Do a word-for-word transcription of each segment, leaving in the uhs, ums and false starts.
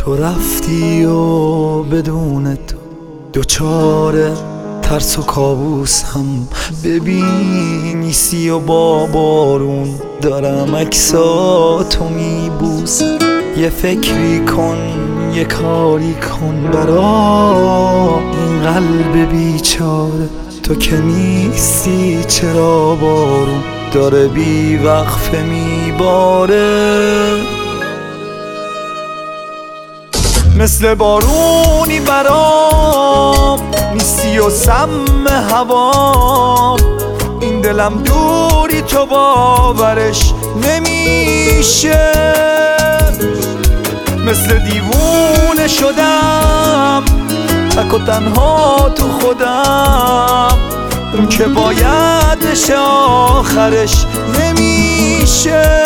تو رفتی و بدون تو دوچاره ترس و کابوسم. ببین نیستی و با بارون دارم عکساتو میبوسم. یه فکری کن یه کاری کن برا این قلب بیچاره. تو که نیستی چرا بارون داره بی وقفه میباره. مثل بارونی برام نیستی و سم هوام. این دلم دوری تو باورش نمیشه. مثل دیوونه شدم تک و تنها تو خودم. اون که بایدش آخرش نمیشه.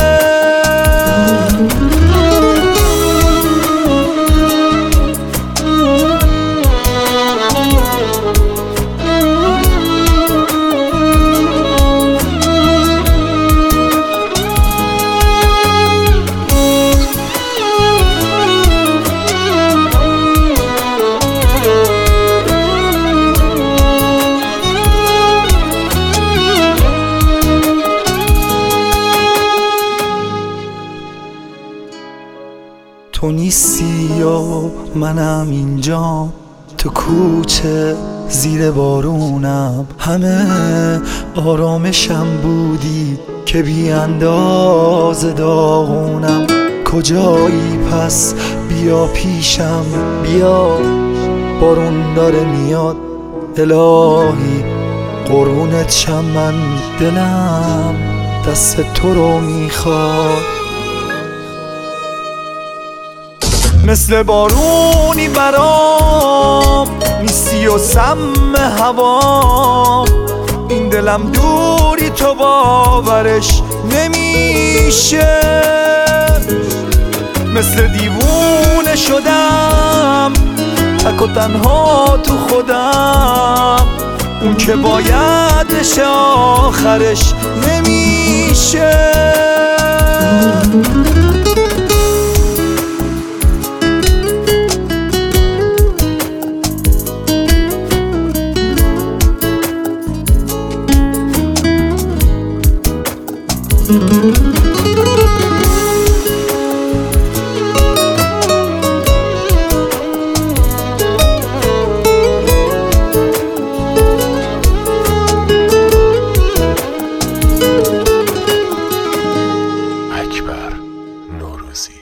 تو نیستی یا منم اینجا تو کوچه زیر بارونم. همه آرامشم بودی که بی اندازه داغونم. کجایی پس بیا پیشم بیا. بارون داره میاد الهی قربونت شم. من دلم دست تو رو میخواد. مثل بارونی برام نیستی و سم هوام. این دلم دوری تو باورش نمیشه. مثل دیوونه شدم تک و تنها تو خودم. اون که بایدش آخرش نمیشه. اکبر نوروزی.